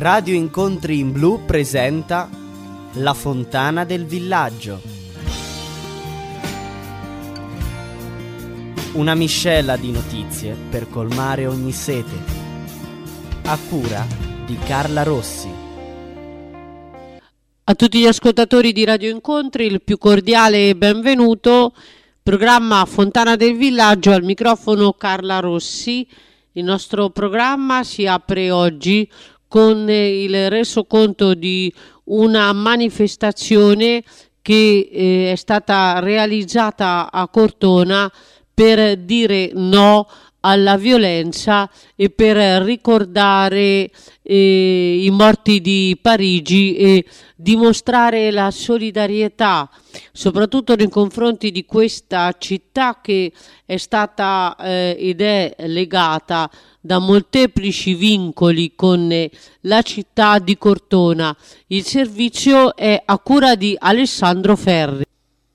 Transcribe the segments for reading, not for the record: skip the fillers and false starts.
Radio Incontri in Blu presenta La Fontana del Villaggio. Una miscela di notizie per colmare ogni sete. A cura di Carla Rossi. A tutti gli ascoltatori di Radio Incontri il più cordiale benvenuto. Programma Fontana del Villaggio, al microfono Carla Rossi. Il nostro programma si apre oggi con il resoconto di una manifestazione che è stata realizzata a Cortona per dire no alla violenza e per ricordare i morti di Parigi e dimostrare la solidarietà soprattutto nei confronti di questa città che è stata ed è legata da molteplici vincoli con la città di Cortona. Il servizio è a cura di Alessandro Ferri.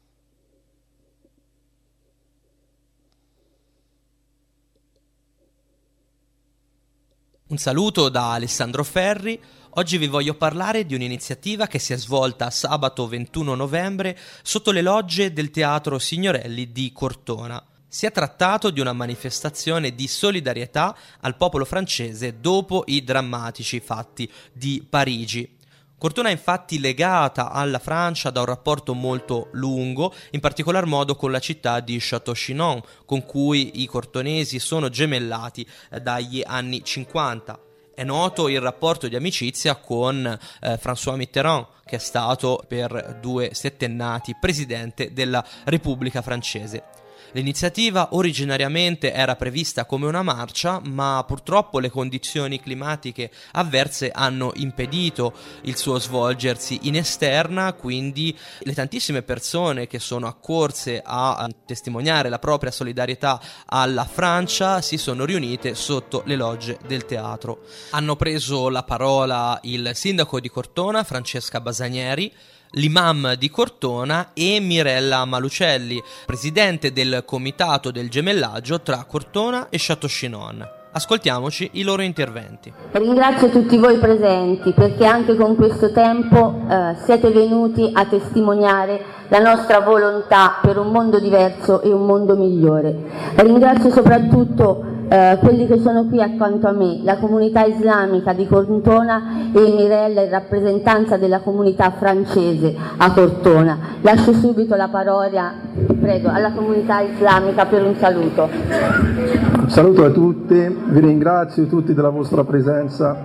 Un saluto da Alessandro Ferri. Oggi vi voglio parlare di un'iniziativa che si è svolta sabato 21 novembre sotto le logge del Teatro Signorelli di Cortona. Si è trattato di una manifestazione di solidarietà al popolo francese dopo i drammatici fatti di Parigi. Cortona è infatti legata alla Francia da un rapporto molto lungo, in particolar modo con la città di Château-Chinon, con cui i cortonesi sono gemellati dagli anni 50. È noto il rapporto di amicizia con François Mitterrand, che è stato per 2 settennati presidente della Repubblica francese. L'iniziativa originariamente era prevista come una marcia, ma purtroppo le condizioni climatiche avverse hanno impedito il suo svolgersi in esterna, quindi le tantissime persone che sono accorse a testimoniare la propria solidarietà alla Francia si sono riunite sotto le logge del teatro. Hanno preso la parola il sindaco di Cortona, Francesca Basanieri, l'imam di Cortona e Mirella Malucelli, presidente del comitato del gemellaggio tra Cortona e Château-Chinon. Ascoltiamoci i loro interventi. Ringrazio tutti voi presenti perché anche con questo tempo siete venuti a testimoniare la nostra volontà per un mondo diverso e un mondo migliore. Ringrazio soprattutto quelli che sono qui accanto a me, la comunità islamica di Cortona e Mirella in rappresentanza della comunità francese a Cortona. Lascio subito la parola, prego, alla comunità islamica per un saluto. Un saluto a tutti, vi ringrazio tutti della vostra presenza.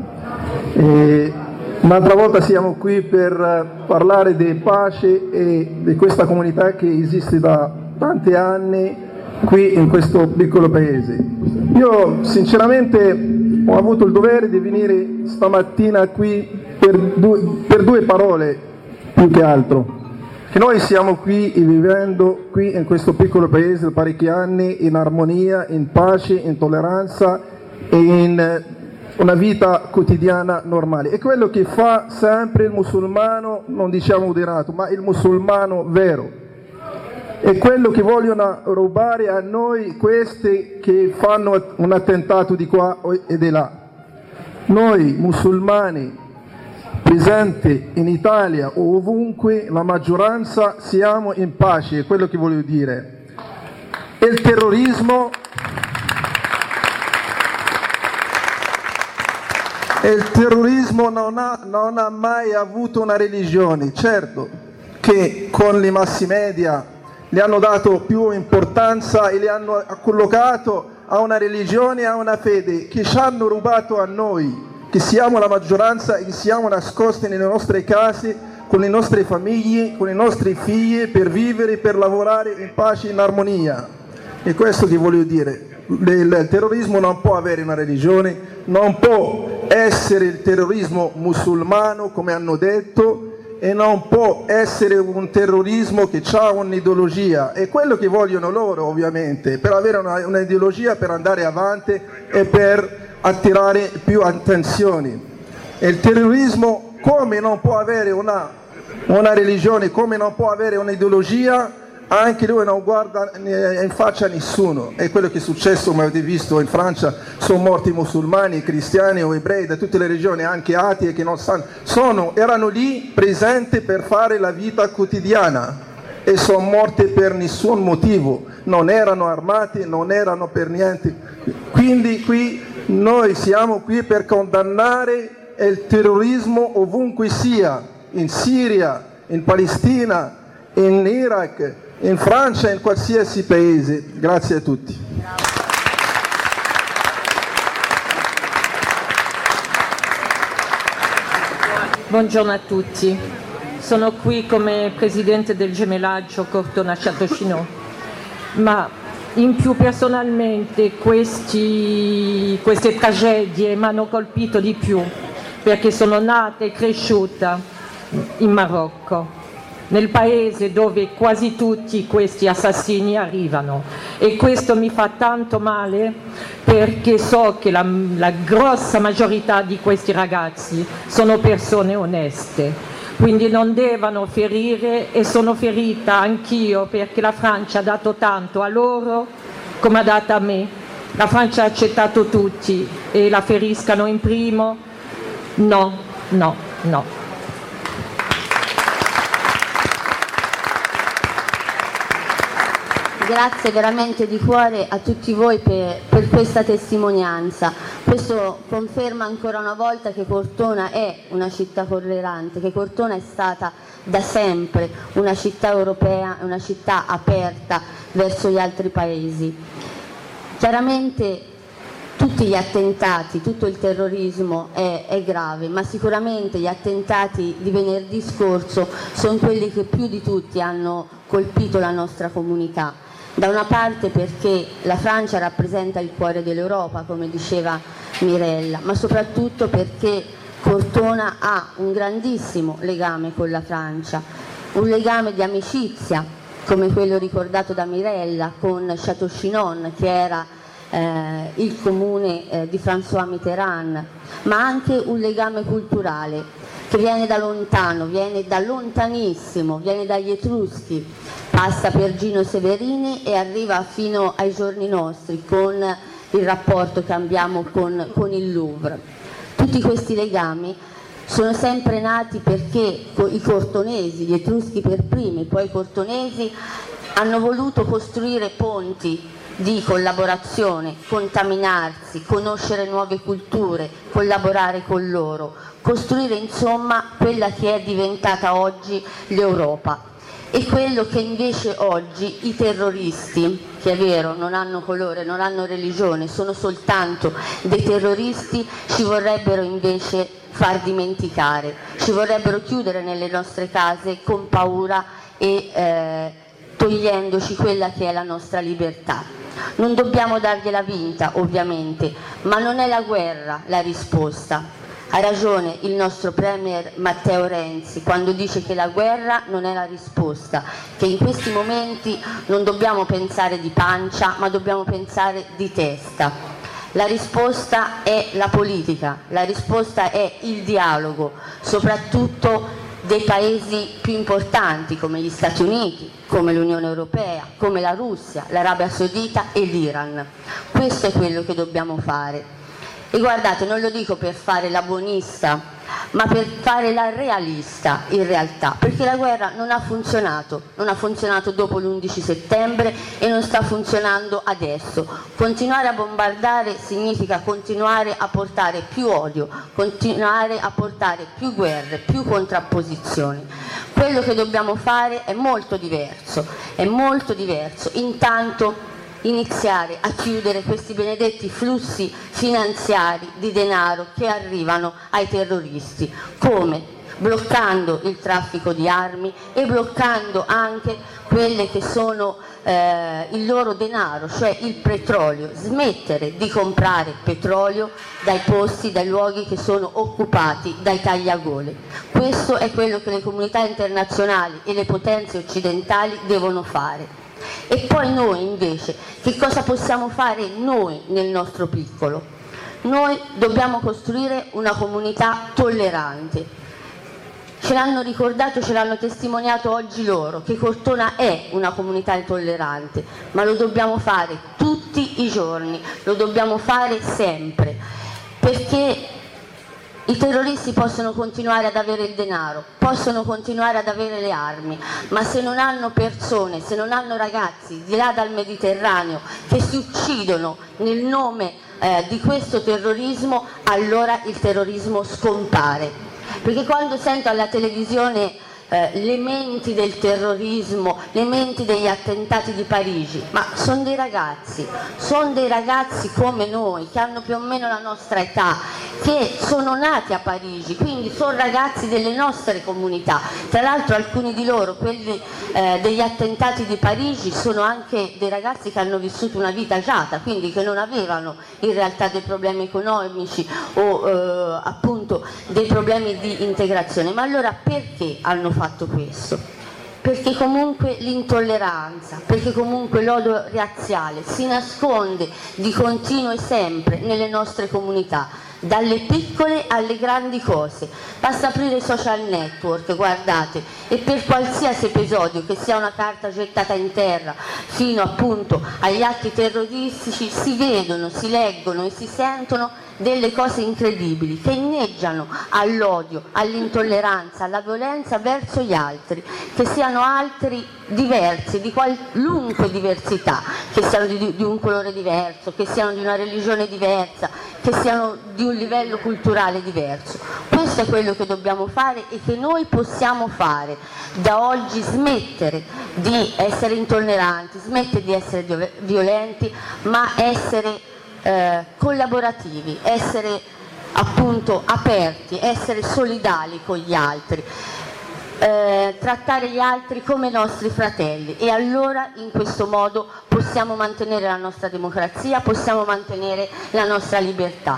Un'altra volta siamo qui per parlare di pace e di questa comunità che esiste da tanti anni qui in questo piccolo paese. Io sinceramente ho avuto il dovere di venire stamattina qui per due parole più che altro. Che noi siamo qui vivendo qui in questo piccolo paese da parecchi anni in armonia, in pace, in tolleranza e in una vita quotidiana normale. È quello che fa sempre il musulmano, non diciamo moderato, ma il musulmano vero. È quello che vogliono rubare a noi questi che fanno un attentato di qua e di là. Noi musulmani presenti in Italia o ovunque, la maggioranza siamo in pace, è quello che voglio dire. Il terrorismo non ha mai avuto una religione. Certo che con le mass media le hanno dato più importanza e le hanno collocato a una religione, a una fede che ci hanno rubato a noi, che siamo la maggioranza e che siamo nascosti nelle nostre case, con le nostre famiglie, con i nostri figli, per vivere, per lavorare in pace, in armonia. E questo che voglio dire. Il terrorismo non può avere una religione, non può essere il terrorismo musulmano, come hanno detto, e non può essere un terrorismo che ha un'ideologia. È quello che vogliono loro, ovviamente, per avere un'ideologia, per andare avanti e per attirare più attenzioni. E il terrorismo, come non può avere una religione, come non può avere un'ideologia, anche lui non guarda in faccia a nessuno. È quello che è successo, come avete visto in Francia, sono morti musulmani, cristiani o ebrei da tutte le regioni, anche atei che non sanno, erano lì presenti per fare la vita quotidiana e sono morti per nessun motivo, non erano armati, non erano per niente. Quindi qui noi siamo qui per condannare il terrorismo ovunque sia, in Siria, in Palestina, in Iraq, in Francia, in qualsiasi paese. Grazie a tutti. Buongiorno a tutti. Sono qui come presidente del gemellaggio Cortona-Château-Chinon, ma in più personalmente queste tragedie mi hanno colpito di più perché sono nata e cresciuta in Marocco, nel paese dove quasi tutti questi assassini arrivano, e questo mi fa tanto male perché so che la grossa maggiorità di questi ragazzi sono persone oneste, quindi non devono ferire, e sono ferita anch'io perché la Francia ha dato tanto a loro come ha dato a me. La Francia ha accettato tutti e la feriscano in primo? No, no, no. Grazie veramente di cuore a tutti voi per questa testimonianza. Questo conferma ancora una volta che Cortona è una città tollerante, che Cortona è stata da sempre una città europea, una città aperta verso gli altri paesi. Chiaramente tutti gli attentati, tutto il terrorismo è grave, ma sicuramente gli attentati di venerdì scorso sono quelli che più di tutti hanno colpito la nostra comunità. Da una parte perché la Francia rappresenta il cuore dell'Europa, come diceva Mirella, ma soprattutto perché Cortona ha un grandissimo legame con la Francia, un legame di amicizia, come quello ricordato da Mirella, con Château-Chinon, che era il comune di François Mitterrand, ma anche un legame culturale che viene da lontano, viene da lontanissimo, viene dagli Etruschi, passa per Gino Severini e arriva fino ai giorni nostri con il rapporto che abbiamo con il Louvre. Tutti questi legami sono sempre nati perché i cortonesi, gli Etruschi per primi, poi i cortonesi, hanno voluto costruire ponti di collaborazione, contaminarsi, conoscere nuove culture, collaborare con loro, costruire insomma quella che è diventata oggi l'Europa. E quello che invece oggi i terroristi, che è vero, non hanno colore, non hanno religione, sono soltanto dei terroristi, ci vorrebbero invece far dimenticare, ci vorrebbero chiudere nelle nostre case con paura e togliendoci quella che è la nostra libertà. Non dobbiamo dargliela vinta, ovviamente, ma non è la guerra la risposta. Ha ragione il nostro Premier Matteo Renzi quando dice che la guerra non è la risposta, che in questi momenti non dobbiamo pensare di pancia, ma dobbiamo pensare di testa. La risposta è la politica, la risposta è il dialogo, soprattutto dei paesi più importanti come gli Stati Uniti, come l'Unione Europea, come la Russia, l'Arabia Saudita e l'Iran. Questo è quello che dobbiamo fare. E guardate, non lo dico per fare la buonista, ma per fare la realista in realtà, perché la guerra non ha funzionato dopo l'11 settembre e non sta funzionando adesso. Continuare a bombardare significa continuare a portare più odio, continuare a portare più guerre, più contrapposizioni. Quello che dobbiamo fare è molto diverso, intanto iniziare a chiudere questi benedetti flussi finanziari di denaro che arrivano ai terroristi. Come? Bloccando il traffico di armi e bloccando anche quelle che sono il loro denaro, cioè il petrolio. Smettere di comprare petrolio dai luoghi che sono occupati dai tagliagole. Questo è quello che le comunità internazionali e le potenze occidentali devono fare. E poi noi invece, che cosa possiamo fare noi nel nostro piccolo? Noi dobbiamo costruire una comunità tollerante. ce l'hanno ricordato, ce l'hanno testimoniato oggi loro, che Cortona è una comunità intollerante, ma lo dobbiamo fare tutti i giorni, lo dobbiamo fare sempre, perché i terroristi possono continuare ad avere il denaro, possono continuare ad avere le armi, ma se non hanno persone, se non hanno ragazzi di là dal Mediterraneo che si uccidono nel nome di questo terrorismo, allora il terrorismo scompare. Perché quando sento alla televisione le menti del terrorismo, le menti degli attentati di Parigi, ma sono dei ragazzi come noi, che hanno più o meno la nostra età, che sono nati a Parigi, quindi sono ragazzi delle nostre comunità. Tra l'altro alcuni di loro, quelli degli attentati di Parigi, sono anche dei ragazzi che hanno vissuto una vita agiata, quindi che non avevano in realtà dei problemi economici o appunto dei problemi di integrazione. Ma allora perché hanno fatto questo? Perché comunque l'intolleranza, perché comunque l'odio razziale si nasconde di continuo e sempre nelle nostre comunità, dalle piccole alle grandi cose. Basta aprire i social network, guardate, e per qualsiasi episodio, che sia una carta gettata in terra fino appunto agli atti terroristici, si vedono, si leggono e si sentono delle cose incredibili che inneggiano all'odio, all'intolleranza, alla violenza verso gli altri, che siano altri diversi, di qualunque diversità, che siano di un colore diverso, che siano di una religione diversa, che siano di un livello culturale diverso. Questo è quello che dobbiamo fare e che noi possiamo fare da oggi: smettere di essere intolleranti, smettere di essere violenti, ma essere collaborativi, essere appunto aperti, essere solidali con gli altri, trattare gli altri come nostri fratelli, e allora in questo modo possiamo mantenere la nostra democrazia, possiamo mantenere la nostra libertà.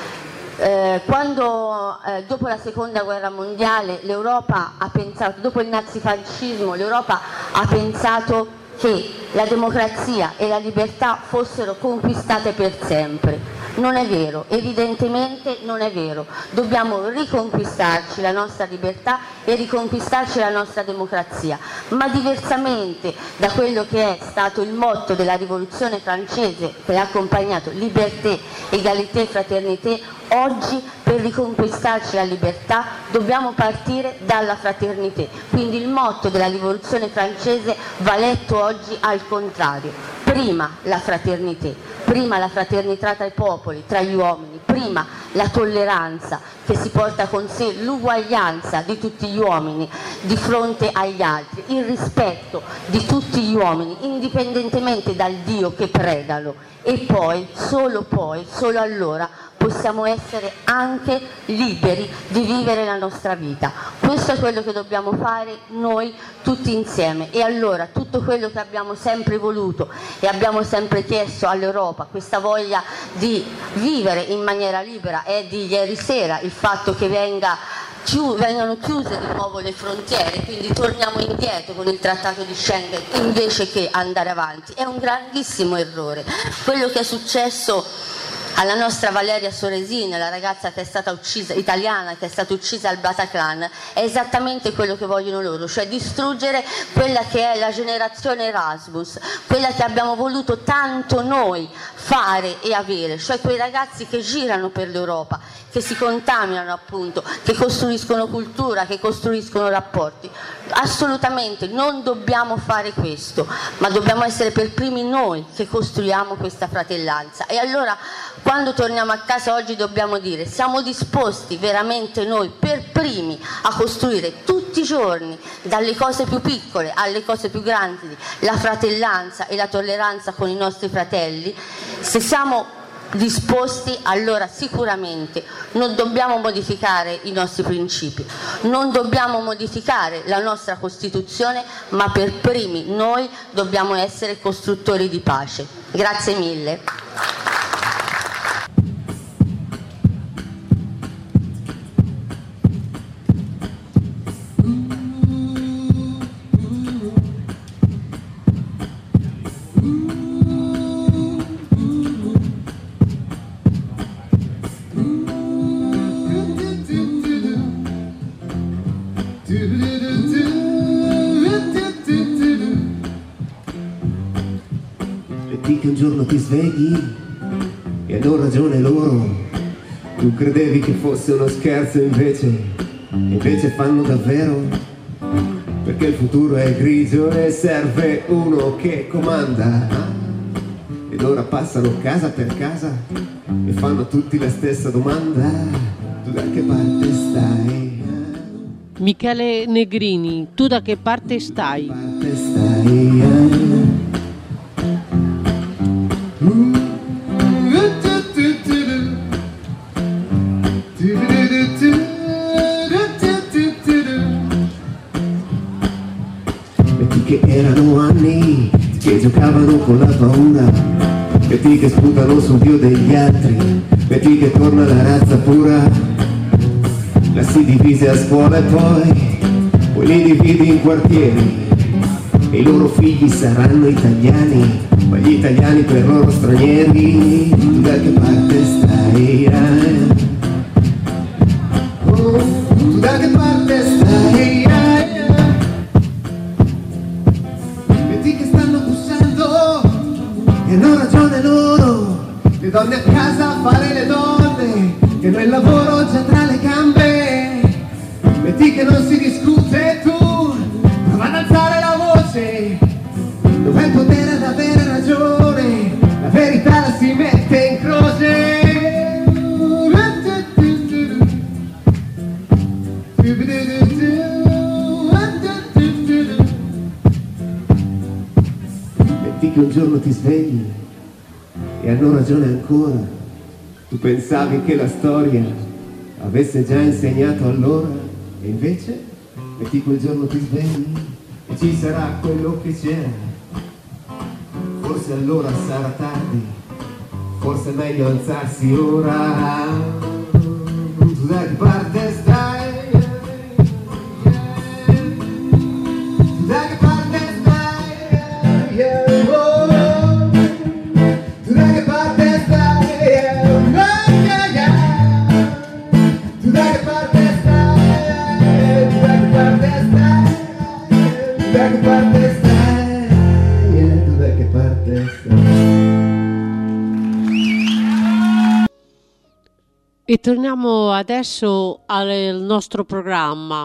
Quando dopo la seconda guerra mondiale l'Europa ha pensato, dopo il nazifascismo, l'Europa ha pensato che la democrazia e la libertà fossero conquistate per sempre. Non è vero, evidentemente non è vero. Dobbiamo riconquistarci la nostra libertà e riconquistarci la nostra democrazia, ma diversamente da quello che è stato il motto della rivoluzione francese che ha accompagnato liberté, égalité, fraternité. Oggi per riconquistarci la libertà dobbiamo partire dalla fraternité, quindi il motto della rivoluzione francese va letto oggi al contrario: prima la fraternité, prima la fraternità tra i popoli, tra gli uomini, prima la tolleranza che si porta con sé l'uguaglianza di tutti gli uomini di fronte agli altri, il rispetto di tutti gli uomini indipendentemente dal Dio che predano, e poi, solo allora possiamo essere anche liberi di vivere la nostra vita. Questo è quello che dobbiamo fare noi tutti insieme, e allora tutto quello che abbiamo sempre voluto e abbiamo sempre chiesto all'Europa, questa voglia di vivere in maniera libera, è di ieri sera il fatto che vengano chiuse di nuovo le frontiere, quindi torniamo indietro con il trattato di Schengen invece che andare avanti. È un grandissimo errore. Quello che è successo alla nostra Valeria Soresini, la ragazza che è stata uccisa, italiana, che è stata uccisa al Bataclan, è esattamente quello che vogliono loro, cioè distruggere quella che è la generazione Erasmus, quella che abbiamo voluto tanto noi fare e avere, cioè quei ragazzi che girano per l'Europa, che si contaminano appunto, che costruiscono cultura, che costruiscono rapporti. Assolutamente non dobbiamo fare questo, ma dobbiamo essere per primi noi che costruiamo questa fratellanza. E allora quando torniamo a casa oggi dobbiamo dire: siamo disposti veramente noi per primi a costruire tutti i giorni, dalle cose più piccole alle cose più grandi, la fratellanza e la tolleranza con i nostri fratelli? Se siamo disposti, allora sicuramente non dobbiamo modificare i nostri principi, non dobbiamo modificare la nostra Costituzione, ma per primi noi dobbiamo essere costruttori di pace. Grazie mille. giorno ti svegli e hanno ragione loro. Tu credevi che fosse uno scherzo, invece fanno davvero, perché il futuro è grigio e serve uno che comanda. Ed ora passano casa per casa e fanno tutti la stessa domanda: tu da che parte stai? Michele Negrini, tu da che parte stai? Parte stai? Metti che erano anni che giocavano con la paura, metti che sputano sul dio degli altri, metti che torna la razza pura. La si divise a scuola e poi li dividi in quartieri e i loro figli saranno italiani, ma gli italiani per loro stranieri. Tu da che parte stai? Tu da che parte stai? Vedi che stanno bussando e hanno ragione loro, le donne a casa a fare le donne, che nel lavoro già tra le gambe. Metti che non si discute, tu prova ad alzare la voce, dov'è il potere ad avere ragione, la verità la si mette in croce. Metti che un giorno ti svegli e hanno ragione ancora, tu pensavi che la storia avesse già insegnato allora. E invece, metti quel giorno ti svegli e ci sarà quello che c'era. Forse allora sarà tardi, forse è meglio alzarsi ora. Tu da che parte stai? Tu da che parte stai? Tu da che parte stai? Tu da che parte stai? Da che parte stai? Tu da che parte stai? E torniamo adesso al nostro programma.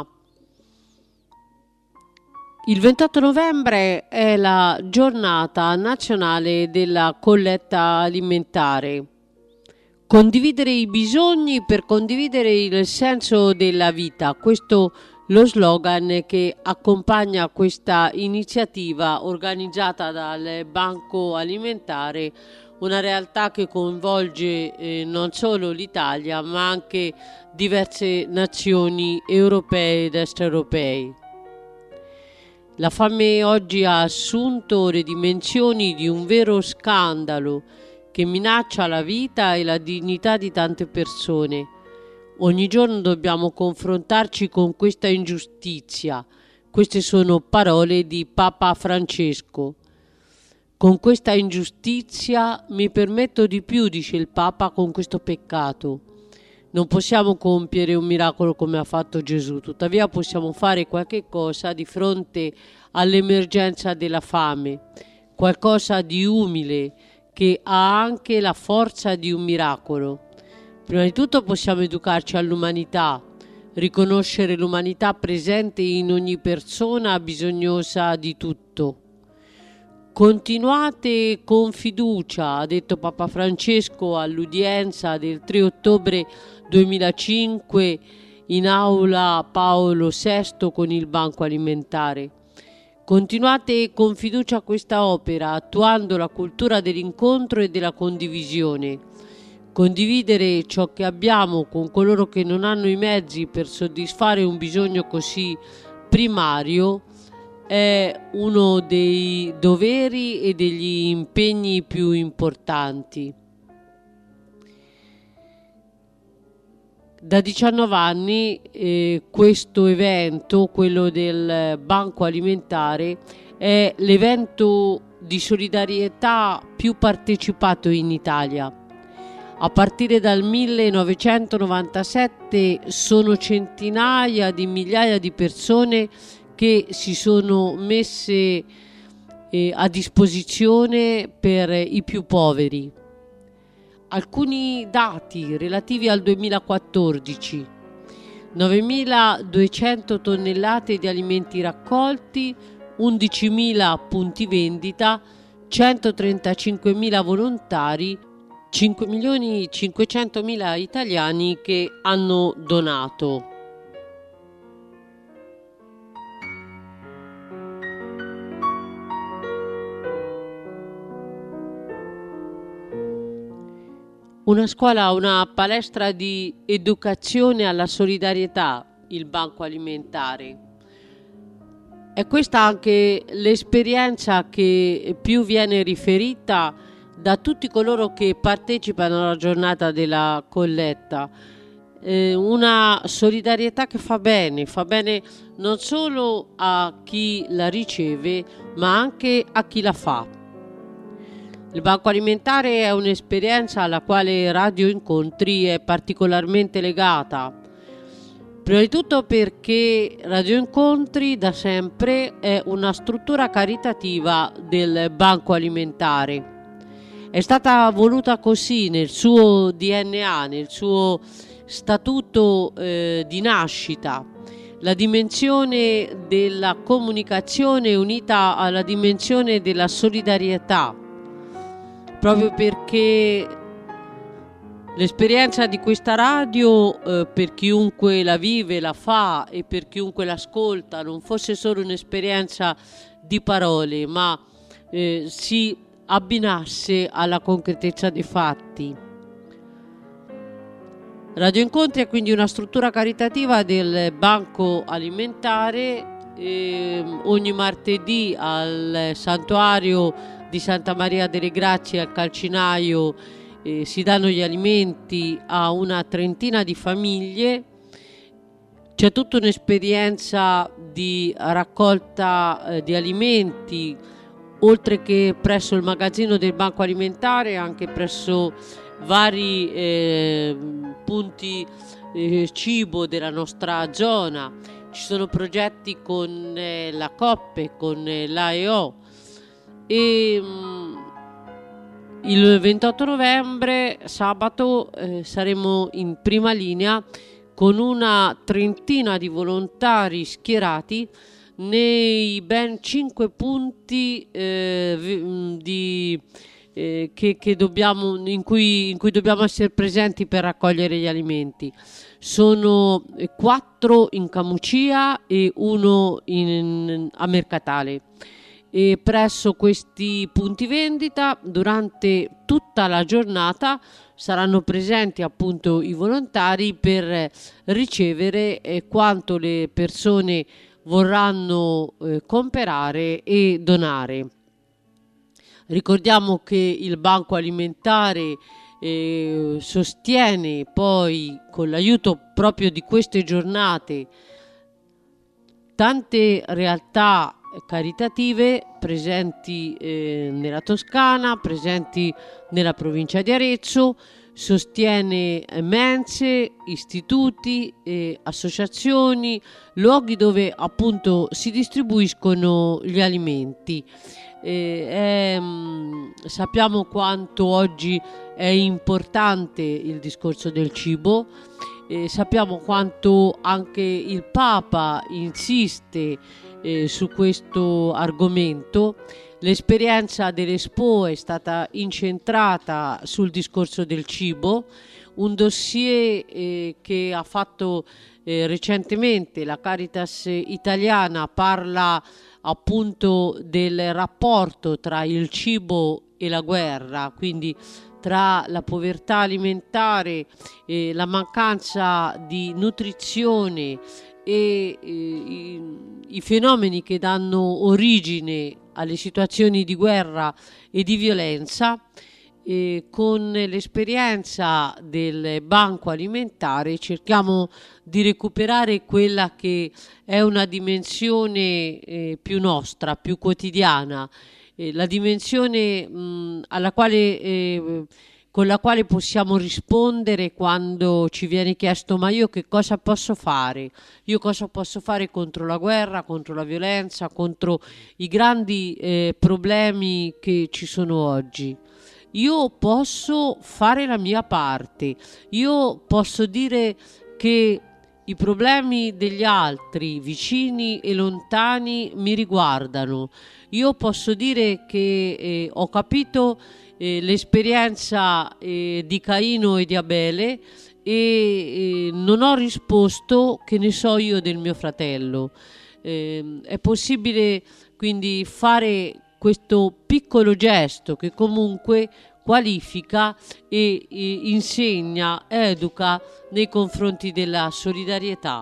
Il 28 novembre è la giornata nazionale della colletta alimentare. Condividere i bisogni per condividere il senso della vita. Questo lo slogan che accompagna questa iniziativa organizzata dal Banco Alimentare, una realtà che coinvolge non solo l'Italia ma anche diverse nazioni europee ed extraeuropee. La fame oggi ha assunto le dimensioni di un vero scandalo che minaccia la vita e la dignità di tante persone. Ogni giorno dobbiamo confrontarci con questa ingiustizia. Queste sono parole di Papa Francesco. Con questa ingiustizia mi permetto di più, dice il Papa, con questo peccato. Non possiamo compiere un miracolo come ha fatto Gesù, tuttavia possiamo fare qualche cosa di fronte all'emergenza della fame, qualcosa di umile che ha anche la forza di un miracolo. Prima di tutto possiamo educarci all'umanità, riconoscere l'umanità presente in ogni persona bisognosa di tutto. Continuate con fiducia, ha detto Papa Francesco all'udienza del 3 ottobre 2005 in aula Paolo VI con il Banco Alimentare. Continuate con fiducia questa opera, attuando la cultura dell'incontro e della condivisione. Condividere ciò che abbiamo con coloro che non hanno i mezzi per soddisfare un bisogno così primario è uno dei doveri e degli impegni più importanti. Da 19 anni questo evento, quello del Banco Alimentare, è l'evento di solidarietà più partecipato in Italia. A partire dal 1997 sono centinaia di migliaia di persone che si sono messe a disposizione per i più poveri. Alcuni dati relativi al 2014: 9.200 tonnellate di alimenti raccolti, 11.000 punti vendita, 135.000 volontari, 5.500.000 italiani che hanno donato. Una scuola, una palestra di educazione alla solidarietà, il Banco Alimentare. È questa anche l'esperienza che più viene riferita da tutti coloro che partecipano alla giornata della colletta. Una solidarietà che fa bene non solo a chi la riceve, ma anche a chi la fa. Il Banco Alimentare è un'esperienza alla quale Radio Incontri è particolarmente legata. Prima di tutto perché Radio Incontri da sempre è una struttura caritativa del Banco Alimentare. È stata voluta così nel suo DNA, nel suo statuto di nascita, la dimensione della comunicazione unita alla dimensione della solidarietà, proprio perché l'esperienza di questa radio per chiunque la vive, la fa e per chiunque l'ascolta non fosse solo un'esperienza di parole, ma si abbinasse alla concretezza dei fatti. Radio Incontri è quindi una struttura caritativa del Banco Alimentare. Ogni martedì al santuario di Santa Maria delle Grazie al Calcinaio si danno gli alimenti a una trentina di famiglie. C'è tutta un'esperienza di raccolta di alimenti, oltre che presso il magazzino del Banco Alimentare, anche presso vari punti cibo della nostra zona. Ci sono progetti con la Coppe, con l'AEO, e il 28 novembre, sabato, saremo in prima linea con una trentina di volontari schierati nei ben 5 punti in cui dobbiamo essere presenti per raccogliere gli alimenti. Sono 4 in Camucia e 1 a Mercatale. E presso questi punti vendita durante tutta la giornata saranno presenti appunto i volontari per ricevere quanto le persone vorranno comprare e donare. Ricordiamo che il Banco Alimentare sostiene poi, con l'aiuto proprio di queste giornate, tante realtà caritative presenti nella Toscana, presenti nella provincia di Arezzo, sostiene mense, istituti, associazioni, luoghi dove appunto si distribuiscono gli alimenti. Sappiamo quanto oggi è importante il discorso del cibo, sappiamo quanto anche il Papa insiste su questo argomento. L'esperienza dell'Expo è stata incentrata sul discorso del cibo, un dossier che ha fatto recentemente la Caritas italiana, parla appunto del rapporto tra il cibo e la guerra, quindi tra la povertà alimentare, la mancanza di nutrizione e i fenomeni che danno origine alle situazioni di guerra e di violenza. Con l'esperienza del Banco Alimentare cerchiamo di recuperare quella che è una dimensione più nostra, più quotidiana, la dimensione alla quale con la quale possiamo rispondere quando ci viene chiesto: ma io che cosa posso fare? Io cosa posso fare contro la guerra, contro la violenza, contro i grandi problemi che ci sono oggi? Io posso fare la mia parte, io posso dire che i problemi degli altri, vicini e lontani, mi riguardano. Io posso dire che ho capito l'esperienza di Caino e di Abele e non ho risposto che ne so io del mio fratello. È possibile quindi fare questo piccolo gesto che comunque qualifica e insegna, educa nei confronti della solidarietà.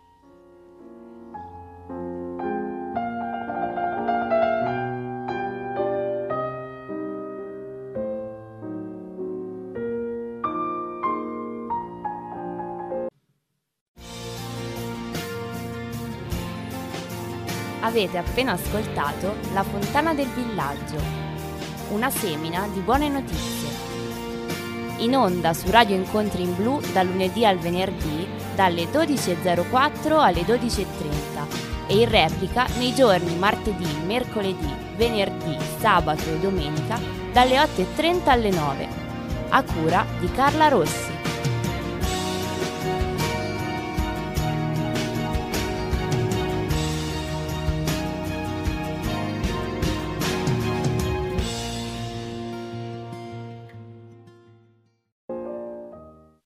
Avete appena ascoltato La Fontana del Villaggio, una semina di buone notizie. In onda su Radio Incontri in Blu dal lunedì al venerdì dalle 12.04 alle 12.30 e in replica nei giorni martedì, mercoledì, venerdì, sabato e domenica dalle 8.30 alle 9, a cura di Carla Rossi.